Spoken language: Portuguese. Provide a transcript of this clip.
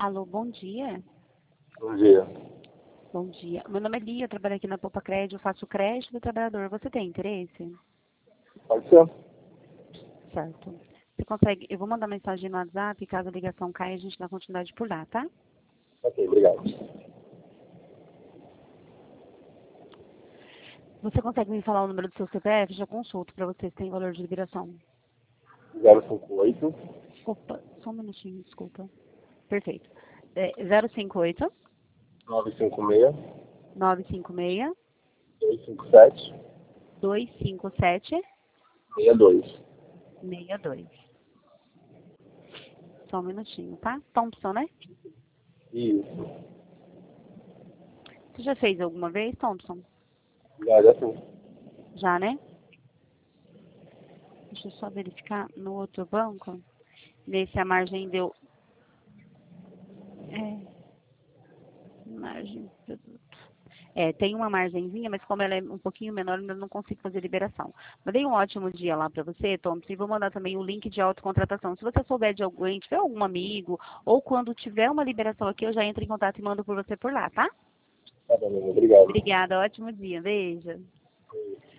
Alô, bom dia. Bom dia. Bom dia. Meu nome é Lia, eu trabalho aqui na Poupa Crédito, eu faço crédito do trabalhador. Você tem interesse? Pode ser? Certo. Você consegue, eu vou mandar mensagem no WhatsApp, caso a ligação caia, a gente dá continuidade por lá, tá? Ok, obrigado. Você consegue me falar o número do seu CPF? Já consulto para você se tem valor de liberação. 058 Opa, só um minutinho, desculpa. Perfeito. 058 956 956 257 257 62. 62. Só um minutinho, tá? Thompson, né? Isso. Você já fez alguma vez, Thompson? Já sim. Já, né? Deixa eu só verificar no outro banco. Ver se a margem deu. Margem. Tem uma margenzinha, mas como ela é um pouquinho menor, eu não consigo fazer liberação. Mandei um ótimo dia lá para você, Thompson, e vou mandar também o link de autocontratação. Se você souber de alguém, tiver algum amigo, ou quando tiver uma liberação aqui, eu já entro em contato e mando por você por lá, tá? Tá bom, obrigado. Obrigada, ótimo dia. Beijo.